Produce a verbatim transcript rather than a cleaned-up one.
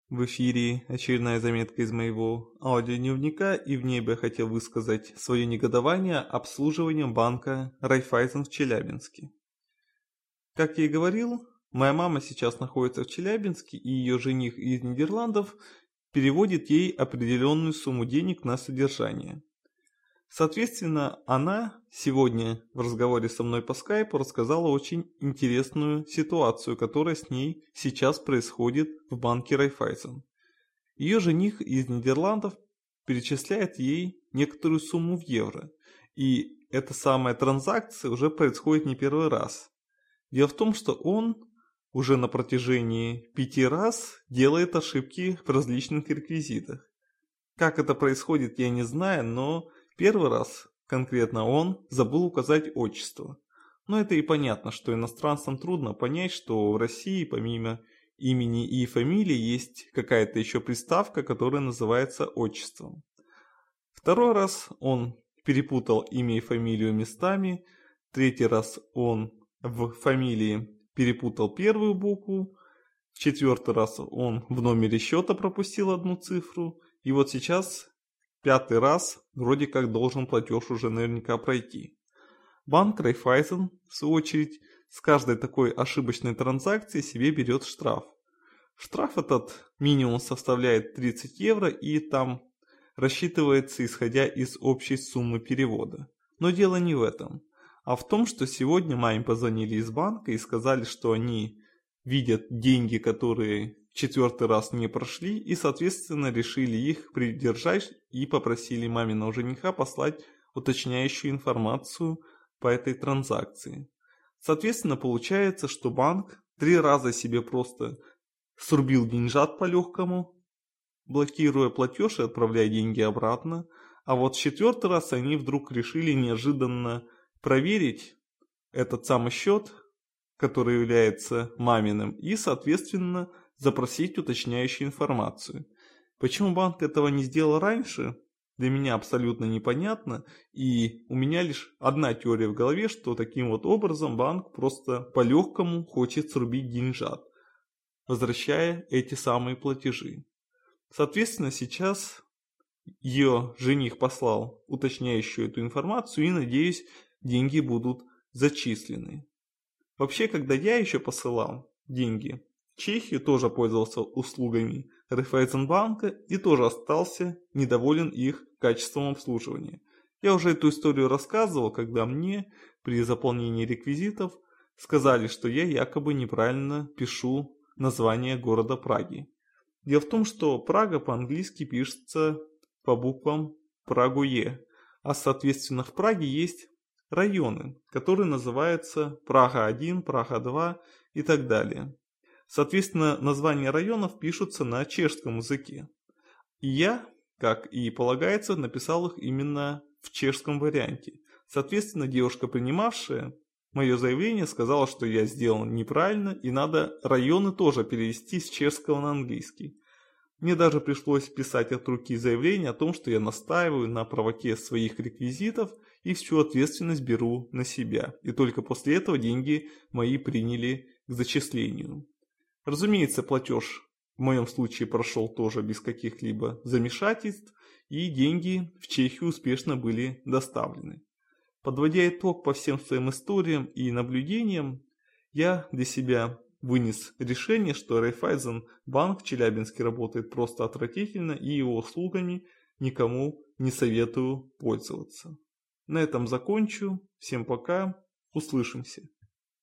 В эфире очередная заметка из моего аудиодневника, и в ней бы я хотел высказать свое негодование обслуживанием банка Райффайзен в Челябинске. Как я и говорил, моя мама сейчас находится в Челябинске, и ее жених из Нидерландов переводит ей определенную сумму денег на содержание. Соответственно, она сегодня в разговоре со мной по скайпу рассказала очень интересную ситуацию, которая с ней сейчас происходит в банке Райффайзен. Ее жених из Нидерландов перечисляет ей некоторую сумму в евро, и эта самая транзакция уже происходит не первый раз. Дело в том, что он уже на протяжении пяти раз делает ошибки в различных реквизитах. Как это происходит, я не знаю, но первый раз конкретно он забыл указать отчество. Но это и понятно, что иностранцам трудно понять, что в России помимо имени и фамилии есть какая-то еще приставка, которая называется отчеством. Второй раз он перепутал имя и фамилию местами. Третий раз он в фамилии перепутал первую букву. В четвертый раз он в номере счета пропустил одну цифру. И вот сейчас пятый раз вроде как должен платеж уже наверняка пройти. Банк Райффайзен, в свою очередь, с каждой такой ошибочной транзакции себе берет штраф. Штраф этот минимум составляет тридцать евро и там рассчитывается исходя из общей суммы перевода. Но дело не в этом, а в том, что сегодня маме позвонили из банка и сказали, что они видят деньги, которые в четвертый раз не прошли, и соответственно решили их придержать и попросили маминого жениха послать уточняющую информацию по этой транзакции. Соответственно, получается, что банк три раза себе просто срубил деньжат по-легкому, блокируя платеж и отправляя деньги обратно, а вот в четвертый раз они вдруг решили неожиданно проверить этот самый счет, который является маминым, и, соответственно, запросить уточняющую информацию. Почему банк этого не сделал раньше, для меня абсолютно непонятно, и у меня лишь одна теория в голове, что таким вот образом банк просто по-легкому хочет срубить деньжат, возвращая эти самые платежи. Соответственно, сейчас ее жених послал уточняющую эту информацию, и, надеюсь, деньги будут зачислены. Вообще, когда я еще посылал деньги в Чехию, тоже пользовался услугами Райффайзенбанка и тоже остался недоволен их качеством обслуживания. Я уже эту историю рассказывал, когда мне при заполнении реквизитов сказали, что я якобы неправильно пишу название города Праги. Дело в том, что Прага по-английски пишется по буквам Прагуе, а соответственно в Праге есть районы, которые называются Прага один, Прага два и так далее. Соответственно, названия районов пишутся на чешском языке. И я, как и полагается, написал их именно в чешском варианте. Соответственно, девушка, принимавшая мое заявление, сказала, что я сделал неправильно и надо районы тоже перевести с чешского на английский. Мне даже пришлось писать от руки заявление о том, что я настаиваю на правоте своих реквизитов и всю ответственность беру на себя. И только после этого деньги мои приняли к зачислению. Разумеется, платеж в моем случае прошел тоже без каких-либо замешательств, и деньги в Чехию успешно были доставлены. Подводя итог по всем своим историям и наблюдениям, я для себя вынес решение, что Райффайзенбанк в Челябинске работает просто отвратительно, и его услугами никому не советую пользоваться. На этом закончу. Всем пока. Услышимся.